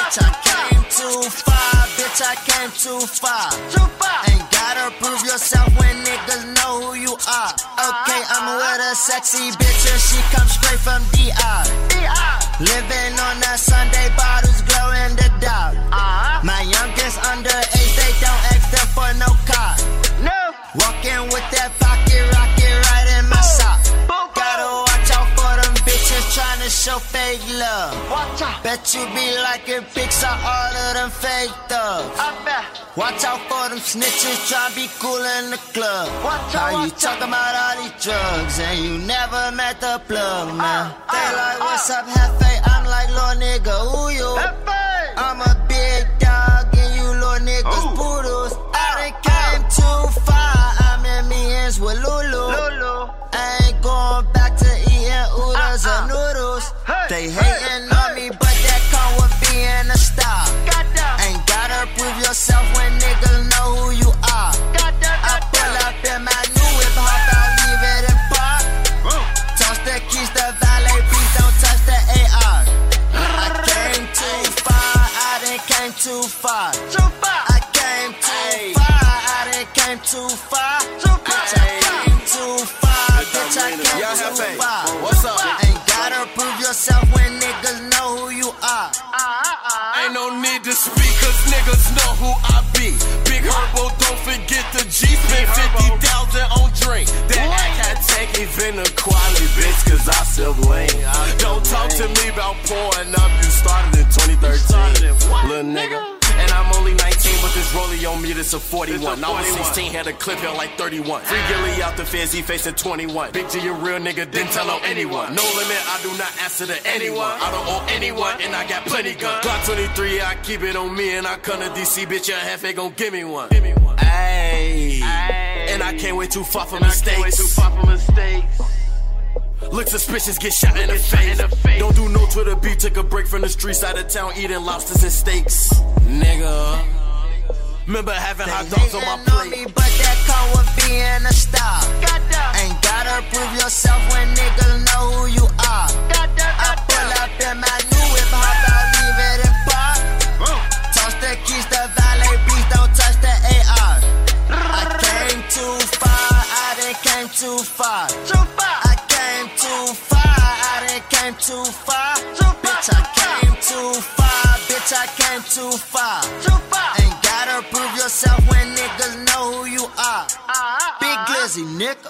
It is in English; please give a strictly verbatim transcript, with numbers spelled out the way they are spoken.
Bitch, I came too far. Bitch, I came too far. Too far. Ain't gotta prove yourself when niggas know who you are. Okay, I'm with a sexy bitch and she comes straight from D R. Living on a Sunday, bottles glow in the dark. Uh-huh. My youngest underage, they don't ask them for no car. No. Walking with that pocket rocket right in my sock. Gotta watch out for them bitches trying to show fake love. Watch out. Bet you be liking pics of all of them fake thugs. I bet. Watch out for them snitches trying to be cool in the club. Watch out. How you talking about all these drugs and you never met the plug, man? Uh, uh, they like, what's uh, up, Hefe? I'm like, little nigga, who you? Hefe. I'm a big dog and you little niggas Ooh. Poodles. I done came too far. I'm in me hands with Lulu. Lulu. I ain't going back to eating oodles uh, uh. or noodles. Hey, they hating hey, on hey. me, but that come with being a star. Ain't gotta prove yourself when niggas know who you are. I pull up in my new whip, hop out, leave it in park. Toss the keys to valet, please don't touch the A R. I came too far, I done came too far. I came too far, I done came too far. Bitch, I came too far, bitch, I came too far. What's up? Ain't gotta prove yourself when niggas know who you are. Ain't no need to speak, cause niggas know who I be. Big Herbo, don't forget the G. Spent fifty thousand on drink. That act had taken even quality, bitch, cause I still blame. Don't talk to me about pouring up. You started in twenty thirteen, little nigga. And I'm only nineteen, but this rollie on me, this a forty-one. I was sixteen, had a clip held like thirty-one. Free Gilly out the feds, he facing twenty-one. Big G, a real nigga, didn't tell on anyone. No limit, I do not answer to anyone. I don't owe anyone, and I got plenty guns. Glock twenty-three, I keep it on me, and I come to D C, bitch, your half ain't gon' give me one. Ayy, and I can't wait too far for mistakes. Look suspicious, get shot in the face. Don't do no Twitter beat, took a break from the streets out of town, eating lobsters and steaks. Nigga, remember having hot dogs on my plate. On me, but that come with being a star. Ain't gotta prove yourself when niggas know who you are. I pull up in my new whip, hop out, leave it in park. Toss the keys to valet, please don't touch the A R. I came too far, I done came too far. I came too far, I done came too far. Bitch, I came too far, bitch, I came too far. Ain't gotta prove yourself when niggas know who you are. Big Glizzy, nigga.